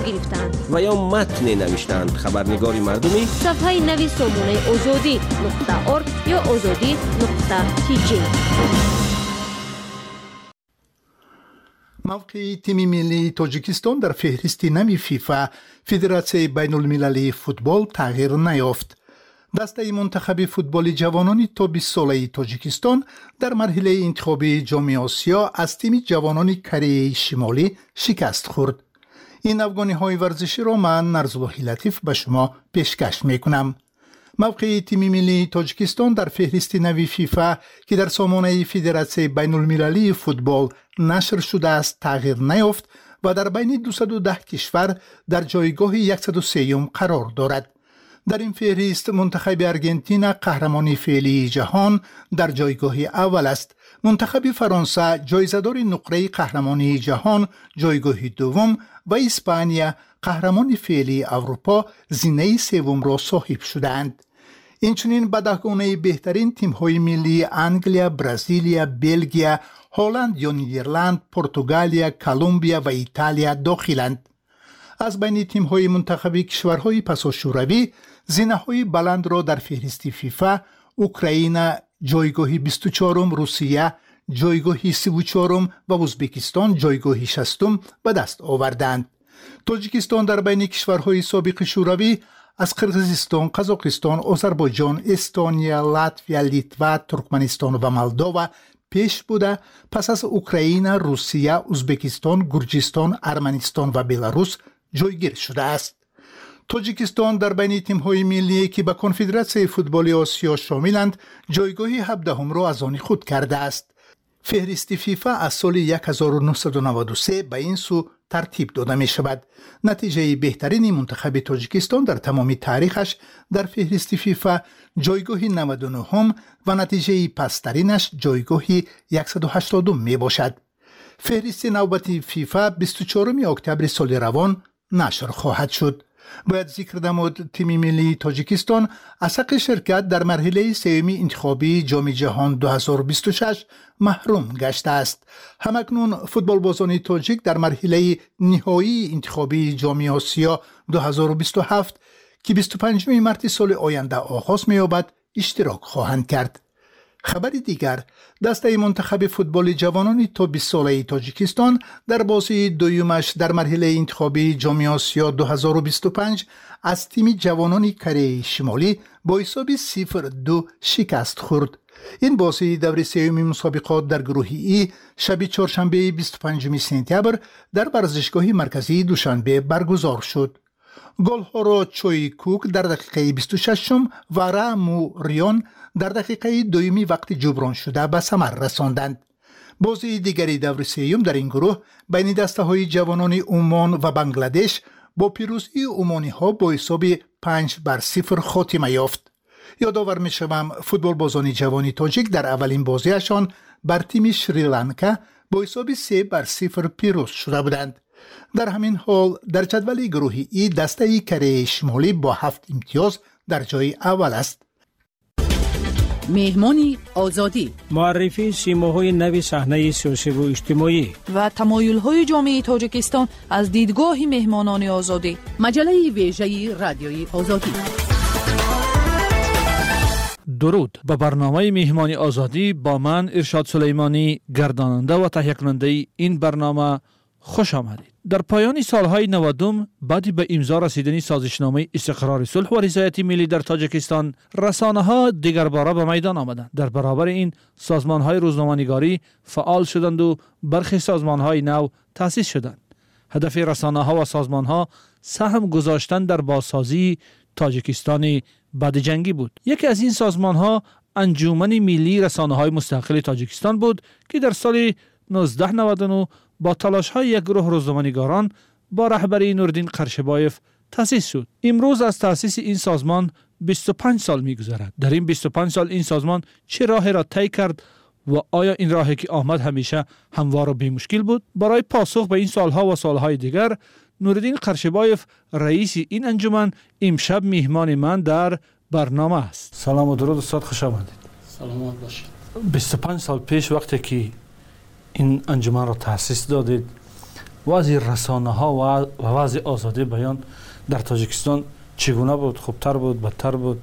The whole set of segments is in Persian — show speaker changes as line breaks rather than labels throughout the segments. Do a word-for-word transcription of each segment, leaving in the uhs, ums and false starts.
گرفتند
و یا متن نوشتند. خبرنگار مردمی
صفحه نوی سامانه آزادی نقطه ارگ یا آزادی نقطه تی جی.
موقع تیم ملی تاجیکستان در فهرست نوی فیفا فدراسیون بین المللی فوتبال تغییر نیافت. دسته منتخب فوتبال جوانان تا بیست ساله تاجیکستان در مرحله انتخابی جام آسیا از تیم جوانان کره شمالی شکست خورد. این افغانی‌های ورزشی را من نرزالله لطیف به شما پیشکش میکنم. موقع تیم ملی تاجیکستان در فهرست نوی فیفا که در سامانه فدراسیون بین المللی فوتبال نشر شده است تغییر نیافت و در بین دویست و ده کشور در جایگاه صد و سه قرار دارد. در این فهرست منتخب ارژانتین قهرمان فعلی جهان در جایگاه اول است. منتخب فرانسه جایزه‌دار نقره قهرمانی جهان جایگاه دوم و اسپانیا قهرمان فعلی اروپا زینه سوم را صاحب شدند. اینچنین به دهگانه بهترین تیم‌های ملی انگلیا، برزیلیا، بلژیم، هلند یا نیدرلند، پرتغالیا، کلمبیا و ایتالیا داخلند. از بین تیم‌های منتخب کشورهای پساشوروی زینه‌های بلند را در فهرست فیفا اوکراین جایگاه بیست و چهارم، روسیه جایگاه سی و چهارم و ازبکستان جایگاه شصتم به دست آوردند. تاجیکستان در بین کشورهای سابق شوروی از قرقیزستان، قزاقستان، آذربایجان، استونیا، لاتویا، لیتوا، ترکمنستان و مولداوا پیش بوده پس از اوکراین، روسیه، ازبکستان، گرجستان، ارمنستان و بلاروس جایگیر شده است. تاجیکستان در بین تیم‌های ملی که به کنفدراسیون فوتبال آسیا شاملند جایگاه هفدهم را از آن خود کرده است. فهرست فیفا از سال هزار و نهصد و نود و سه به این سو ترتیب داده می شود. نتیجه بهترین منتخب تاجیکستان در تمام تاریخش در فهرست فیفا جایگاه نود و نهم و نتیجه پسترینش جایگاه صد و هشتادم می باشد. فهرست نوبتی فیفا بیست و چهارم اکتبر سال روان نشر خواهد شد. باید ذکر نمود تیم ملی تاجیکستان از حق شرکت در مرحله سوم انتخابی جام جهان دو هزار و بیست و شش محروم گشته است. همکنون فوتبال بازان تاجیک در مرحله نهایی انتخابی جام آسیا دو هزار و بیست و هفت که بیست و پنجم مارس سال آینده آغاز می‌یابد اشتراک خواهند کرد. خبر دیگر، دسته منتخب فوتبال جوانان تا بیست ساله تاجیکستان در بازی دویمش در مرحله انتخابی جام آسیا دو هزار و بیست و پنج از تیم جوانان کره شمالی با حساب صفر دو شکست خورد. این بازی دور سوم مسابقات در گروه ای شب چهارشنبه بیست و پنجم سپتامبر در ورزشگاه مرکزی دوشنبه برگزار شد. گل ها را چوی کوک در دقیقه بیست و ششم و رامو ریان در دقیقه دومی وقت جبران شده به ثمر رساندند. بازی دیگری دور سوم در این گروه بین دسته های جوانان عمان و بنگلادش با پیروزی عمانی ها با حساب پنج بر صفر خاتمه یافت. یادآور می شوم فوتبال بازان جوانی تاجیک در اولین بازیشان بر تیم شریلانکا با حساب سه بر صفر پیروز شده بودند. در همین حال در جدول گروه ای دسته کره شمالی با هفت امتیاز در جای اول است.
مهمانی آزادی،
معرفی سیماهای نوی صحنه سیاسی و اجتماعی
و تمایل‌های جامعه تاجیکستان از دیدگاه مهمانان آزادی. مجله ویژه رادیوی آزادی.
درود. به برنامه مهمانی آزادی با من ارشاد سلیمانی گرداننده و تهیه کننده این برنامه خوش آمدید. در پایان سالهای نودم بعد به امضا رسیدن سازشنامه استقرار صلح و رضایت ملی در تاجیکستان، رسانه‌ها دیگر باره به میدان آمدند. در برابر این سازمان‌های روزنامه‌نگاری فعال شدند و برخی سازمان‌های نو تأسیس شدند. هدف رسانه‌ها و سازمان‌ها سهم گذاشتن در بازسازی تاجیکستان بعد جنگی بود. یکی از این سازمان‌ها انجمن ملی رسانه‌های مستقل تاجیکستان بود که در سال نوزده نود و نه با تلاش‌های یک گروه روزنامه‌نگاران با رهبری نوردین قرشبایف تأسیس شد. امروز از تأسیس این سازمان بیست و پنج سال می‌گذرد. در این بیست و پنج سال این سازمان چه راهی را طی کرد و آیا این راهی که آمد همیشه هموار و بی مشکل بود؟ برای پاسخ به این سالها و سالهای دیگر، نوردین قرشبایف رئیس این انجمن امشب میهمان من در برنامه است. سلام و درود استاد، خوش آمدید.
سلامت باشید.
بیست و پنج سال پیش وقتی که این انجمن را تأسیس دادید وضع رسانه ها و وضع آزادی بیان در تاجیکستان چگونه بود؟ خوبتر بود؟ بدتر بود؟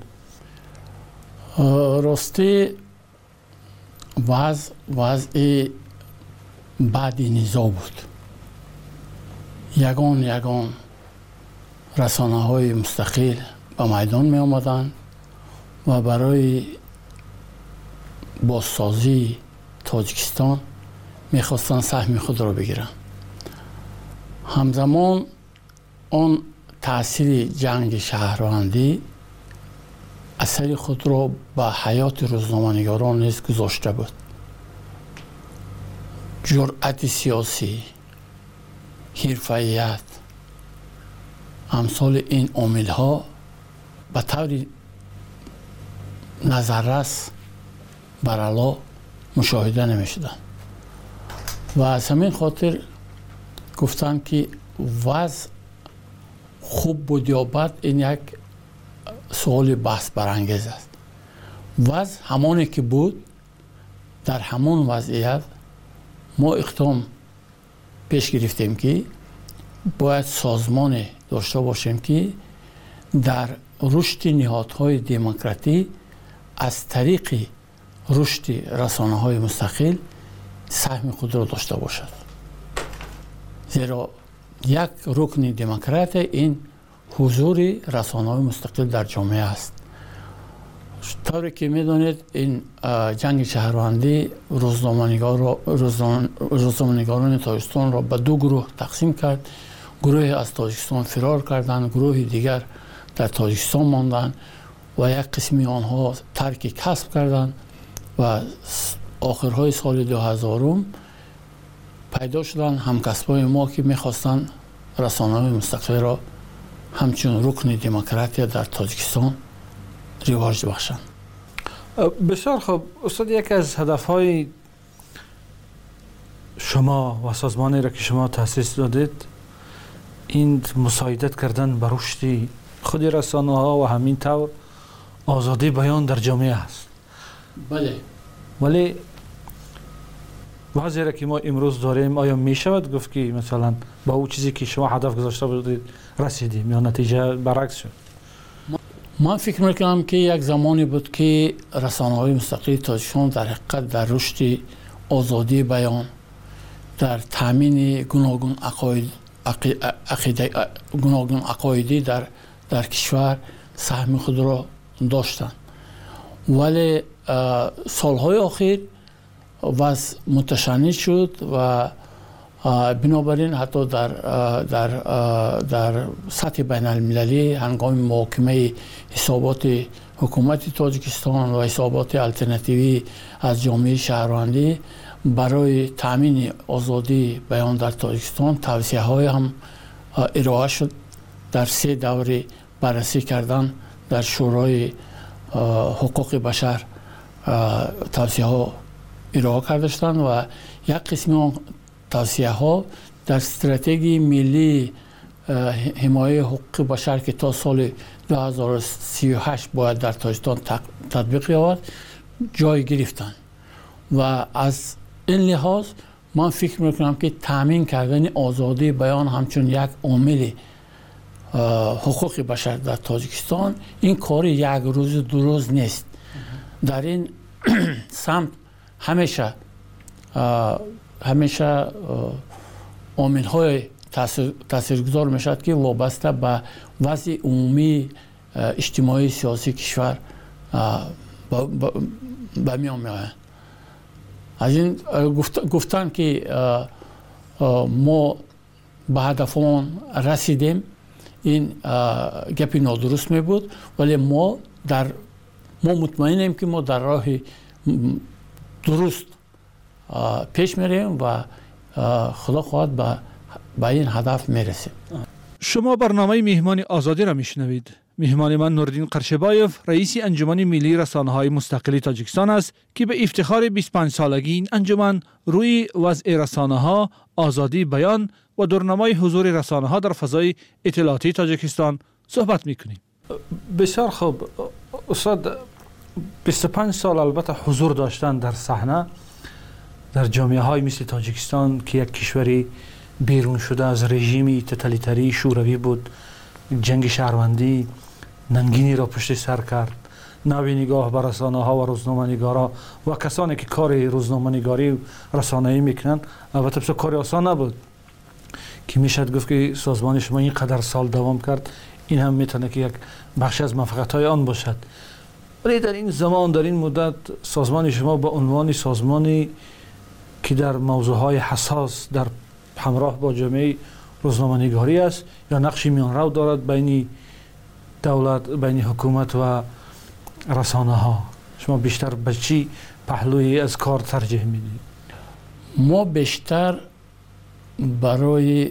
راستی وضع وضع بعد نزاع بود. یگان یگان رسانه های مستقل به میدان می آمدند و برای بازسازی تاجیکستان می خواستند سهم خود را بگیرند. همزمان آن تأثیر جنگ شهروندی اثر خود را به حیات روزنامه‌نگاران نیز گذاشته بود. جرأت سیاسی، حرفه‌ایت، امثال این عامل‌ها به طور نظررس برعلا مشاهده نمی‌شدند و از همین خاطر گفتند که وضع خوب بود یا بد این یک سوال بحث برانگیز است. وضع همانی که بود، در همان وضعیت ما اقدام پیش گرفتیم که باید سازمان داشته باشیم که در رشد نهادهای دموکراتی از طریق رشد رسانه‌های مستقل سهم خود را داشته باشد. زیرا یک رکن دموکرات این حضور رسانه‌های مستقل در جامعه است. طوری که می‌دانید این جنگ شهروندی روزنامه‌نگاران تاجیکستان را به دو گروه تقسیم کرد. گروهی از تاجیکستان فرار کردند، گروه دیگر در تاجیکستان ماندند و یک قسمی آنها ترک کسب کردند و آخرهای سال دو هزارم پیدا شدند همکسبای ما که می‌خواستند رسانه‌های مستقل را همچون رکن دموکراتی در تاجیکستان رواج بخشند.
بسیار خوب. استاد، یک از هدف‌های شما و سازمانی را که شما تأسیس دادید این مساعدت کردن به رشد خود رسانه‌ها و همین طور آزادی بیان در جامعه است.
بله.
ولی وضعی را که ما امروز داریم آیا می شود گفت که مثلا با اون چیزی که شما هدف گذاشته بودید رسیدیم یا نتیجه برعکس شد؟
من فکر میکنم که یک زمانی بود که رسانه‌های مستقل تاجیکستان در حقیقت در رشد آزادی بیان، در تامین گوناگون عقاید عقیده گوناگون عقایدی در در کشور سهم خود را داشتند. ولی سالهای اخیر وضع متشنج شد و بنابراین حتی در در در سطح بین المللی هنگام محاکمه حسابات حکومت تاجیکستان و حسابات الटरनेटिव्ی از جامعه شهروندی برای تامین آزادی بیان در تاجیکستان توصیه های هم ارائه شد. در سه دوره بررسی کردن در شورای حقوق بشر توصیه ها ارائه کردند و یک قسم آن توصیه ها در استراتژی ملی حمایت حقوق بشر که تا سال دو هزار و سی و هشت باید در تاجیکستان تطبیق یابد جای گرفتند و از این لحاظ من فکر میکنم که تامین کردن آزادی بیان همچون یک عامل حقوق بشر در تاجیکستان این کار یک روز دو روز نیست. در این سمت همیشه همیشه عامل‌های تاثیرگذار میشد که وابسته به وضع عمومی اجتماعی سیاسی کشور به میان میآیند. از این گفتن که ما به هدفمان رسیدیم این گپی نادرست می بود، ولی ما در ما مطمئنیم که ما در راه درست پیش میریم و خدا خواهد به به این هدف میرسیم.
شما برنامه مهمان آزادی را میشنوید. مهمان من نوردین قرشبایف رئیس انجمن ملی رسانه‌های مستقل تاجیکستان است که به افتخار بیست و پنج سالگی این انجمن روی وضع رسانه‌ها، آزادی بیان و دورنمای حضور رسانه‌ها در فضای اطلاعاتی تاجیکستان صحبت میکنیم. بسیار خوب استاد، بیست و پنج سال البته حضور داشتن در صحنه در جامعه های مثل تاجیکستان که یک کشوری بیرون شده از رژیم توتالیتری شوروی بود، جنگ شهروندی ننگینی را پشت سر کرد. نوی نگاه بر رسانه ها و روزنامه نگارا و کسانی که کار روزنامه نگاری و رسانه‌ای میکنند، البته بسیار کار آسان نبود که میشد گفت که سازمان شما اینقدر سال دوام کرد، این هم میتونه که یک بخش از موفقیت های آن باشد. ولی در این زمان، در این مدت، سازمان شما به عنوان سازمانی که در موضوعهای حساس در همراه با جامعه روزنامه نگاری است یا نقشی میانرو دارد بین دولت، بین حکومت و رسانه ها، شما بیشتر به چی پهلوی از کار ترجیح میدید؟
ما بیشتر برای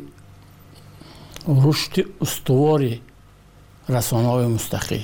رشد استوار رسانه های مستقل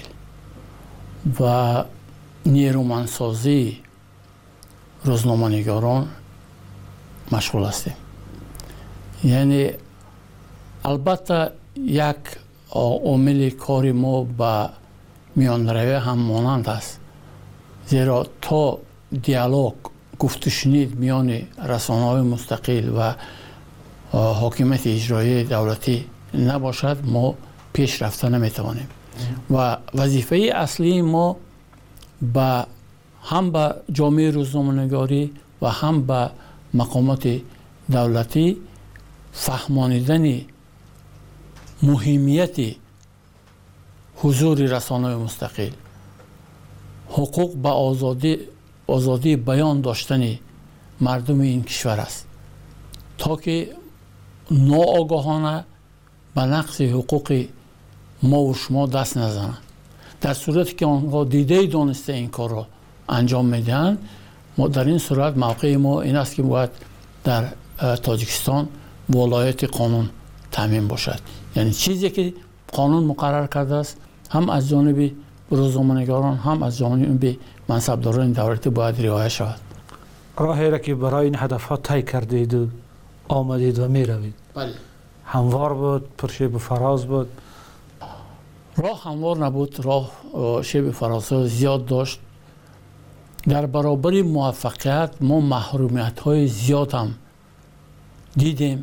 و نیرومندسازی روزنامه نگاران مشغول هستیم. یعنی البته یک عامل کار ما با میان روی هم مانند است، زیرا تا دیالوگ گفت و شنید میان رسانه های مستقل و حاکمیت اجرایی دولتی نباشد، ما پیش رفته نمیتوانیم. و وظیفه اصلی ما با هم با جامعه روزنامه نگاری و هم با مقامات دولتی فهمانیدن مهمیت حضور رسانه مستقل، حقوق به آزادی آزادی بیان داشتن مردم این کشور است، تا که ناآگاهانه به نقض حقوق ما و شما دست نزنند. در صورتی که آنها دیده دانسته این کار را انجام میدهند، ما در این صورت موقع ما این است که باید در تاجیکستان ولایت قانون تامین باشد. یعنی چیزی که قانون مقرر کرده است، هم از جانب روزنامه‌نگاران هم از جانب منصبداران دولتی باید رعایت شود.
راهی را که برای این هدف‌ها طی کردید و آمدید و می روید،
بله،
هموار بود، پرشیب و فراز بود؟
راه هموار نبود، راه شیب فراز زیاد داشت. در برابر موفقیت ما محرومیت‌های زیاد هم دیدیم.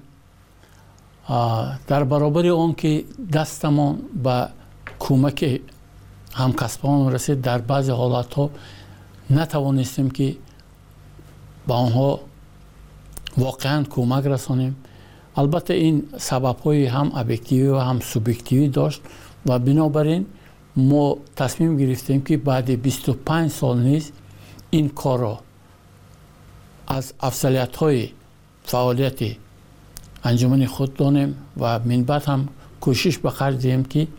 در برابر آن که دستمان به کمک همکسبان رسید، در بعضی حالت‌ها نتوانستیم که به آنها واقعا کمک رسانیم. البته این سبب‌های هم ابجکتیوی و هم سوبژکتیوی داشت و بنابراین ما تصمیم گرفتیم که بعد بیست و پنج سال نیز این کار را از افضلیت‌های فعالیت انجمن خود دانیم و من بعد هم کوشش به خرج دهیم که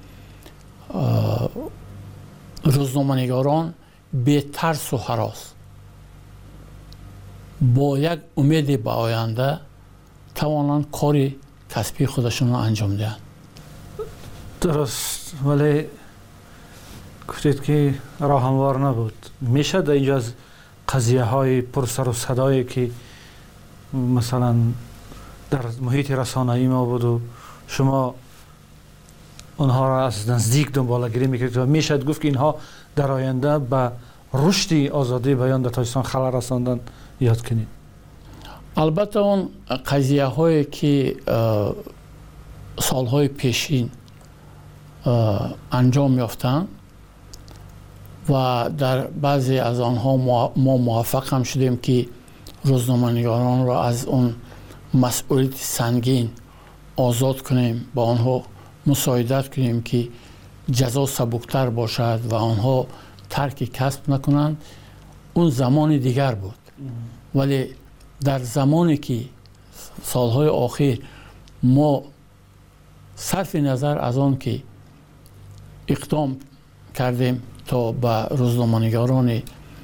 روزنامه‌نگاران بی ترس و هراس با یک امید به آینده توانند کار کسبی خودشون را انجام دهند.
درست، ولی گفتید که راه هموار نبود. میشه در اینجا از قضیه های پر سر و صدایی که مثلا در محیط رسانه‌ای ما بود و شما اونها را از نزدیک دنباله‌گیری میکردید و میشد گفت که اینها در آینده به رشد آزادی بیان در تاجیکستان خلل رساندن یاد کنید؟
البته اون قضیه هایی که سالهای پیشین انجام یافتند و در بعضی از آنها ما موفق هم شدیم که روزنامه‌نگاران را از اون مسئولیت سنگین آزاد کنیم، با آنها مساعدت کنیم که جزا سبکتر باشد و آنها ترک کسب نکنند. اون زمان دیگر بود. ولی در زمانی که سالهای آخر ما صرف نظر از آن که اقدام کردیم تا به روزنامه‌نگاران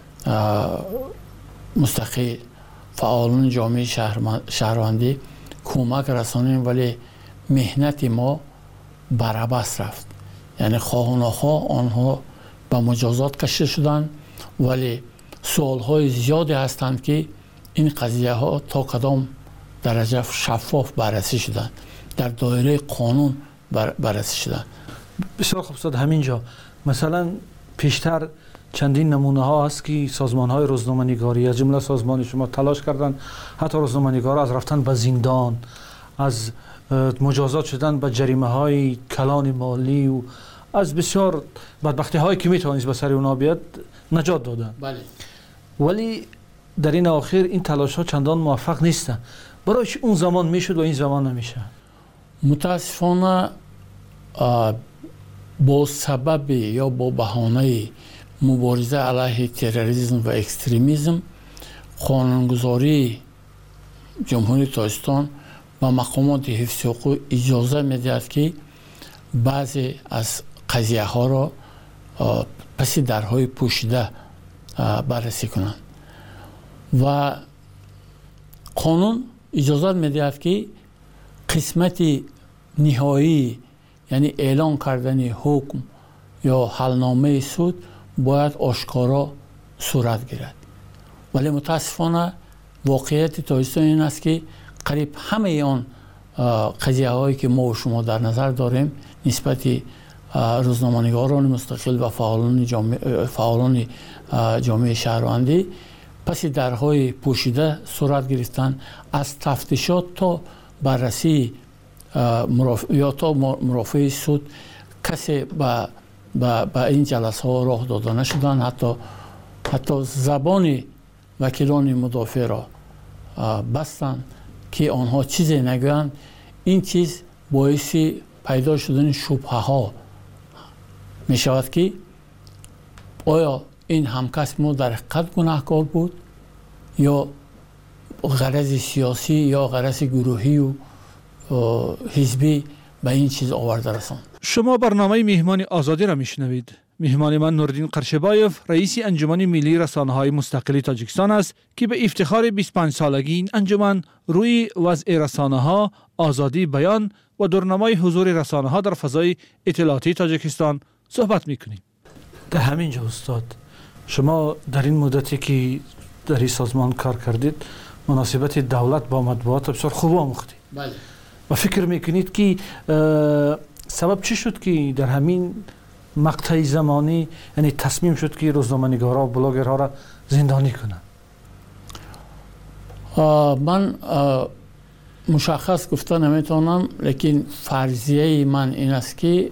مستقل، فعالان جامعه شهروندی کمک رسانیم، ولی مهنت ما برعکس رفت. یعنی خواه و ناخواه آنها به مجازات کشیده شدند، ولی سوالهای زیادی هستند که این قضیه ها تا کدام درجه شفاف بررسی شدند، در دایره قانون بررسی شدند.
بسیار خوب استاد، همینجا مثلا پیشتر چندین نمونه ها هست که سازمان های روزنامه نگاری از جمله سازمان شما تلاش کردن حتی روزنامه نگارا از رفتن به زندان، از مجازات شدن به جریمه های کلان مالی و از بسیار بدبختی هایی که میتوانست به سر اونا بیاد نجات دادن.
بله.
ولی در این آخر این تلاش ها چندان موفق نیستن. برایش اون زمان میشد و این زمان نمیشه.
متاسفانه با سبب یا با بهانه مبارزه علیه تروریسم و اکستریمیسم قانونگذاری جمهوری تاجیکستان و مقامات حفظ حقوق اجازه میدهد که بعضی از قضیه ها را پس درهای پوشیده بررسی کنند و قانون اجازه میدهد که قسمت نهایی یعنی اعلان کردن حکم یا حلنامه سود باید آشکارا صورت گیرد. ولی متاسفانه واقعیت تاجیکستان این است که قریب همه آن قضیه هایی که ما و شما در نظر داریم نسبت روزنامه‌نگاران مستقل و فعالان جامعه, فعالان جامعه شهروندی پس درهای پوشیده صورت گرفتن، از تفتیشات تا بررسی یا تا مرافع سود کسی به با این جلسه ها راه داده نشدن. حتی حتی زبان وکیلان مدافع را بستن که آنها چیزی نگویند. این چیز باعث پیدا شدن شبهه ها می شود که آیا این همکس ما در حقیقت گناهکار بود یا غرض سیاسی یا غرض گروهی و حزبی به این چیز آورده رساند.
شما برنامه مهمان آزادی را میشنوید. مهمان من نوردین قرشبایف رئیس انجمن ملی رسانه‌های مستقل تاجیکستان است که به افتخار بیست و پنج سالگی این انجمن روی وضع رسانه‌ها، آزادی بیان و دورنمای حضور رسانه‌ها در فضای اطلاعاتی تاجیکستان صحبت میکنیم. در همین جا استاد، شما در این مدتی که در این سازمان کار کردید مناسبت دولت با مطبوعات بسیار خوب آموختید.
بله.
و فکر میکنید که سبب چی شد که در همین مقطع زمانی یعنی تصمیم شد که روزنامه‌نگارا و بلاگرها را زندانی کنند؟
من مشخص گفته نمیتونم، لیکن فرضیه من این است که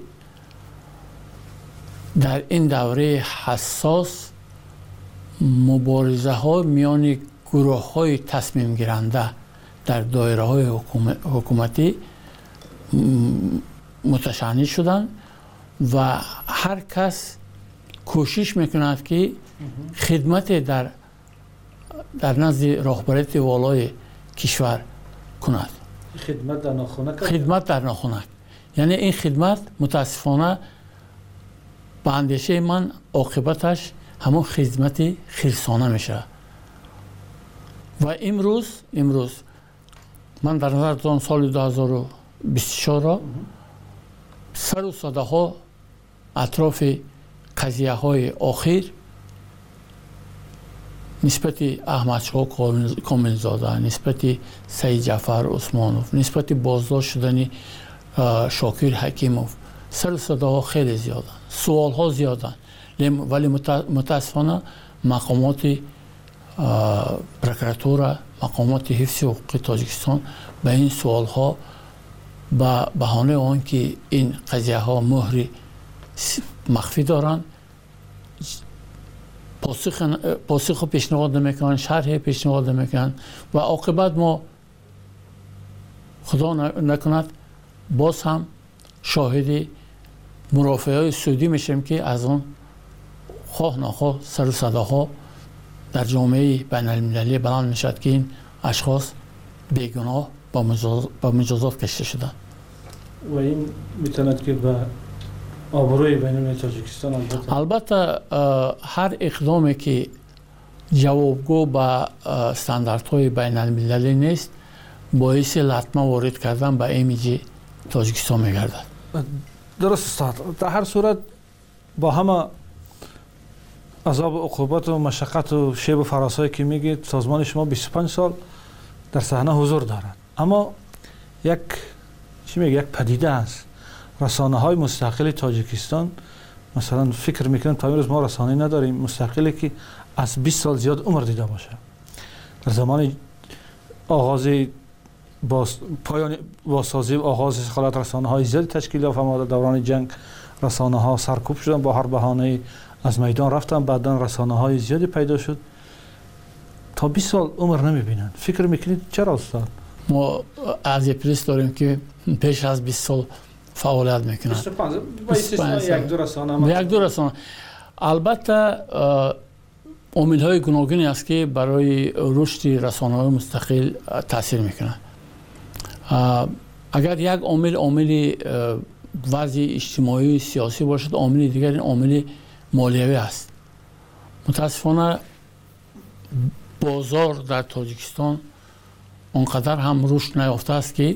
در این دوره حساس مبارزه ها میان گروه های تصمیم گیرنده در دایره های حکومتی متشنج شدن و هر کس کوشش میکند که خدمت در در نزد رهبریت والای کشور کند.
خدمت در ناخونک؟
خدمت در ناخونک. یعنی این خدمت متاسفانه به اندیشه من عاقبتش همون خدمت خیرسانه میشه. و امروز امروز من در نظر دارم سال دو هزار و بیست و چهار را سر و صدا ها اطراف قضیه های آخر نسبت احمدشاه کاملزاده، نسبت سید جعفر عثمانوف، نسبت بازداشت شدن شاکر حکیموف، سر و صدا ها خیلی زیادن، سوال ها زیادن، ولی متاسفانه مقامات پروکراتور، مقامات حفظ حقوق تاجیکستان به این سوال ها به بهانه آن که این قضیه ها مهر مخفی دارند پاسخ پاسخ پیشنهاد نمیکنن، شرح پیشنهاد نمیکنن و عاقبت ما خدا نکند باز هم شاهد مرافعه های سودی میشیم که از آن خواه نخواه سر و صداها در جامعه بین المللی بلند میشد که این اشخاص بیگناه با مجازات کشته شدن
و این میتواند که به آبروی بین المللی تاجیکستان البته
البته هر اقدامی که جوابگو به استانداردهای بین المللی نیست باعث لطمه وارد کردن به ایمیج تاجیکستان میگردد.
درست استاد. در هر صورت با همه عذاب و عقوبت و مشقت و شیب و فراسایی که میگید سازمان شما بیست و پنج سال در صحنه حضور دارد، اما یک چی میگه یک پدیده است. رسانه های مستقل تاجیکستان مثلا فکر میکنم تا امروز ما رسانه نداریم مستقلی که از بیست سال زیاد عمر دیده باشه. در زمان آغاز با پایان بازسازی و آغاز خلات رسانه های زیادی تشکیل یافت، اما در دوران جنگ رسانه ها سرکوب شدن، با هر بهانه از میدان رفتن، بعداً رسانه های زیادی پیدا شد. تا بیست سال عمر نمیبینن. فکر میکنید چرا استاد؟
ما از پلیس داریم که پیش از بیست سال فعالیت میکنن.
بیست و پنج با استثنای یک دو رسانه.
یک دو رسانه. البته عامل های گوناگونی است که برای رشد رسانه های مستقل تاثیر میکنن. اگر یک عامل عامل وضع اجتماعی سیاسی باشد، عامل دیگر این عامل مالیوی است. متاسفانه بازار در تاجیکستان اونقدر هم رشد نیافته است که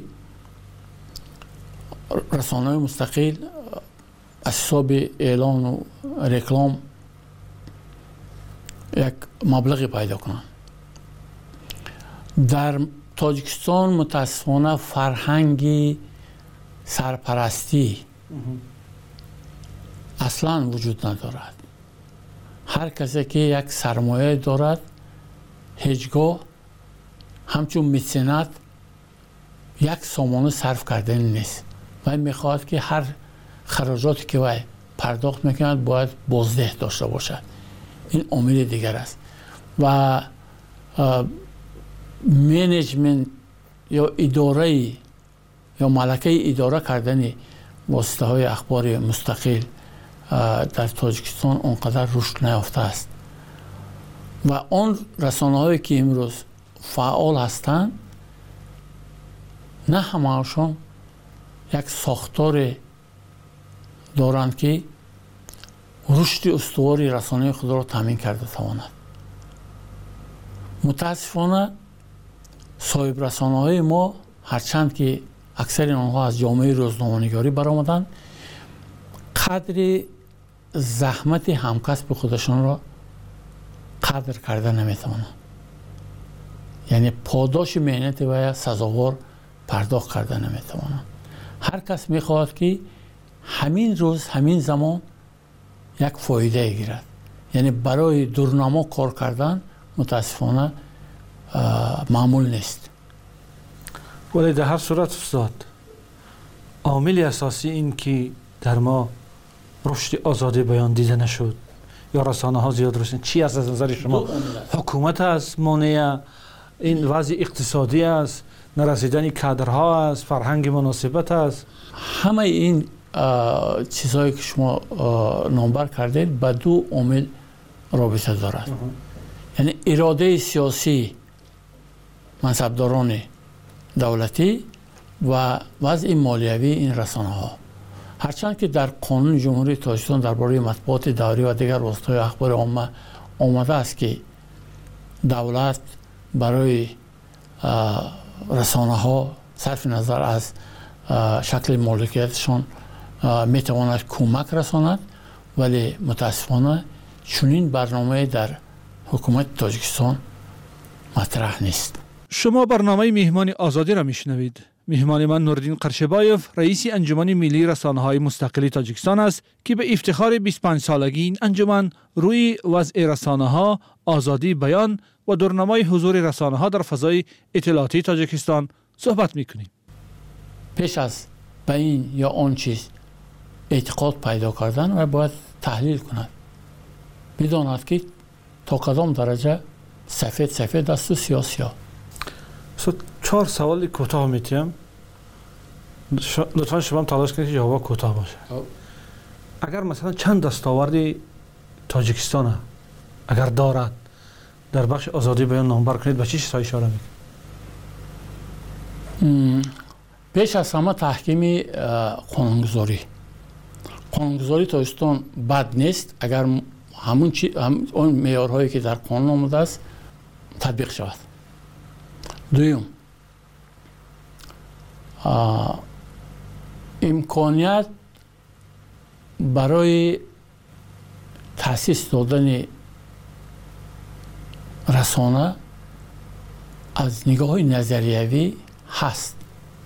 رسانه های مستقل از حساب اعلان و رکلام یک مبلغی پیدا کنند. در تاجیکستان متاسفانه فرهنگ سرپرستی اصلا وجود ندارد. هر کسی که یک سرمایه دارد هیچگاه همچون متسنت یک سامانه صرف کردن نیست و میخواهد که هر خراجاتی که وی پرداخت میکند باید بازده داشته باشد. این عامل دیگر است و منیجمنت یا اداره یا ملکه اداره کردن واسطه های اخبار مستقل در تاجیکستان اونقدر رشد نیافته است و آن رسانه هایی که امروز فعال هستند نه همه‌شان یک ساختار دارند که رشد استواری رسانه خود را تامین کرده تواند. متاسفانه صاحب رسانه های ما هرچند که اکثر آنها از جامعه روزنامه‌نگاری برآمدند، قدر زحمت همکسب خودشان را قدر کرده نمیتوانند. یعنی پاداش مهنت و سزاوار پرداخت کرده نمیتوانند. هر کس میخواهد که همین روز همین زمان یک فایده گیرد. یعنی برای دورنما کار کردن متاسفانه معمول نیست.
ولی در هر صورت استاد عامل اساسی این که در ما رشد آزادی بیان دیده نشد یا رسانه ها زیاد رسید چی است از نظر شما؟ حکومت است مانع این وضع اقتصادی است، نرسیدن کادرها است، فرهنگ مناسبت است؟
همه این چیزهایی که شما نامبر کردید با دو عامل رابطه دارد. یعنی اراده سیاسی منصبداران دولتی و وضع مالیوی این رسانه ها. هرچند که در قانون جمهوری تاجیکستان درباره مطبوعات داوری و دیگر واسطه‌های اخبار عامه آمده است که دولت برای رسانه ها صرف نظر از شکل مالکیتشان میتواند کمک رساند، ولی متاسفانه چنین برنامه در حکومت تاجیکستان مطرح نیست.
شما برنامه مهمان آزادی را میشنوید. مهمان من نوردین قرشبایف رئیس انجمن ملی رسانه‌های مستقل تاجیکستان است که به افتخار بیست و پنج سالگی این انجمن روی وضع رسانه‌ها، آزادی بیان و دورنمای حضور رسانه‌ها در فضای اطلاعاتی تاجیکستان صحبت می‌کنیم.
پیش از به این یا آن چیز اعتقاد پیدا کردن و باید تحلیل کند. بداند که تا کدام درجه سفید سفید است و سیاه سیاه.
چهار سوال کوتاه میتیم. لطفا شما تلاش کنید که جواب کوتاه باشه. اگر مثلا چند دستاورد تاجیکستان اگر دارد در بخش آزادی بیان نامبر کنید، به چه چیزها اشاره میکنید؟
پیش از همه تحکیم قانونگذاری. قانونگذاری تاجیکستان بد نیست اگر همون چی هم اون معیارهایی که در قانون آمده است تطبیق شود. دوم، امکانیت برای تأسیس دادن رسانه از نگاه نظریوی هست،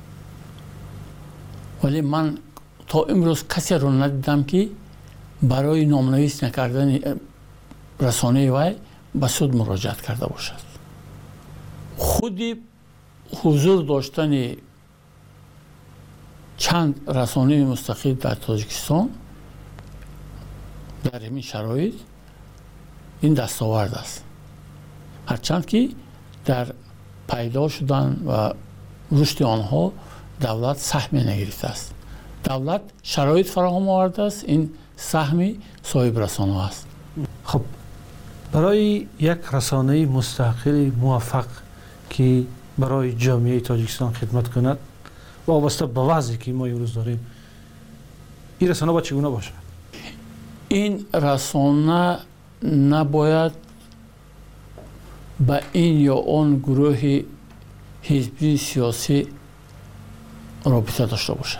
ولی من تا امروز کسی رو ندیدم که برای نامنویس نکردن رسانه وی به سود مراجعت کرده باشد. خودی حضور داشتن چند رسانه مستقل در تاجیکستان در این شرایط این دستاورد است، هرچند که در پیدا شدن و رشد آنها دولت سهمی نگرفته است. دولت شرایط فراهم آورده است، این سهمی صاحب رسانه است.
خب برای یک رسانه مستقل موفق که برای جامعه تاجیکستان خدمت کند وابسته به وضعی که ما امروز داریم، این رسانه باید چگونه باشه؟
این رسانه نباید به این یا آن گروه حزبی سیاسی رابطه داشته باشد.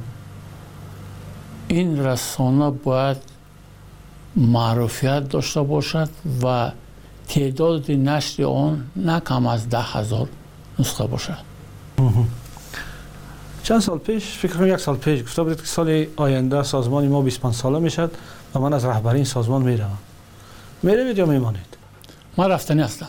این رسانه باید معروفیت داشته باشد و تعداد نشر آن نه کم از ده هزار نسخه باشد.
چند سال پیش، فکر کنم یک سال پیش گفته بودید که سال آینده سازمان ما بیست و پنج ساله میشد و من از رهبری این سازمان میروم. میروید یا میمانید؟
من رفتنی هستم.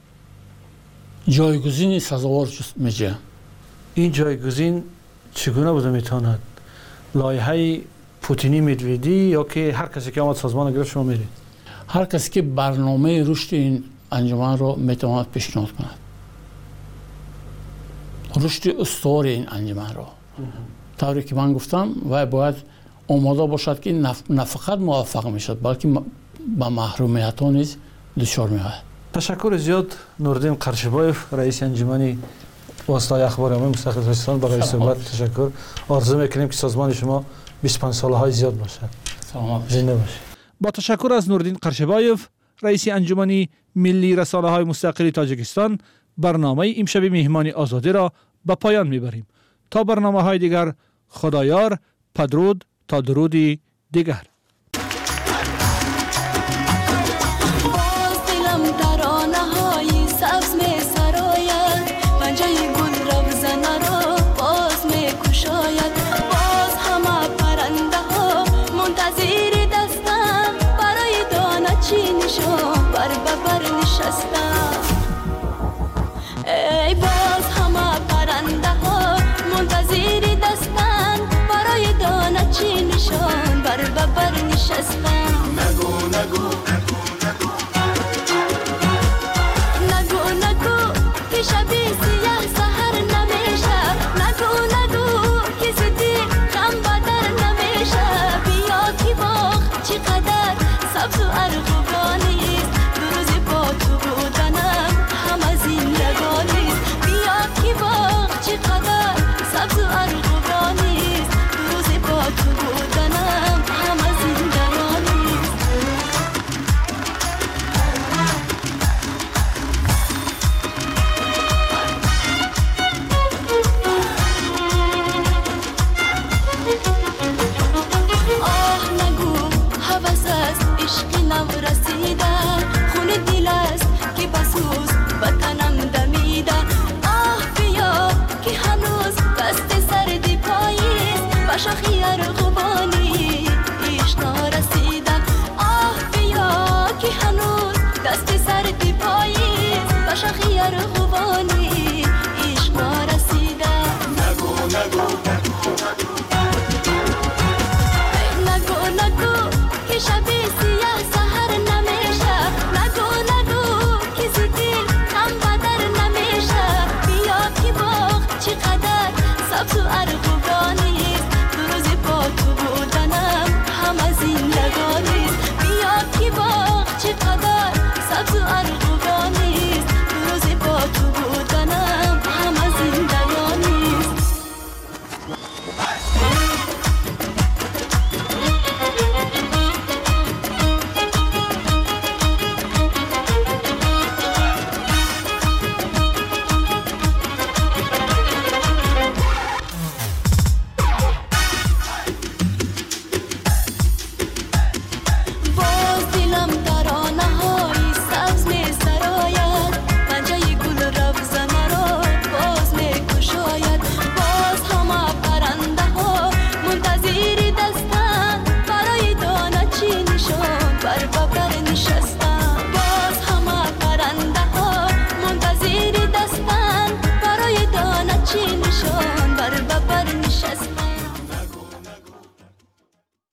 جایگزین سزاوار میجویم.
این جایگزین چگونه بوده میتواند؟ لایحه پوتینی مدویدی یا که هر کسی که آمد سازمان گرفت شما میرید؟
هر کسی که برنامه رشد این انجمن را میتواند پیشنهاد کند. رشد استوار این انجمن را طوری که من گفتم و باید آماده باشد که نه فقط موفق میشد بلکه با محرومیت ها نیز دچار میشود.
تشکر زیاد نوردین قرشبایف، رئیس انجمن واسطه اخبارنامه مستقل تاجیکستان، برای صحبت تشکر. آرزو میکنیم که سازمان شما بیست و پنج ساله های زیاد باشد.
سلامت
زنده باشید. با تشکر از نوردین قرشبایف، رئیس انجمن ملی رسانه های مستقل تاجیکستان، برنامه امشب مهمانی آزادی را به پایان میبریم. تا برنامه های دیگر، خدایار، پدرود تا درودی دیگر.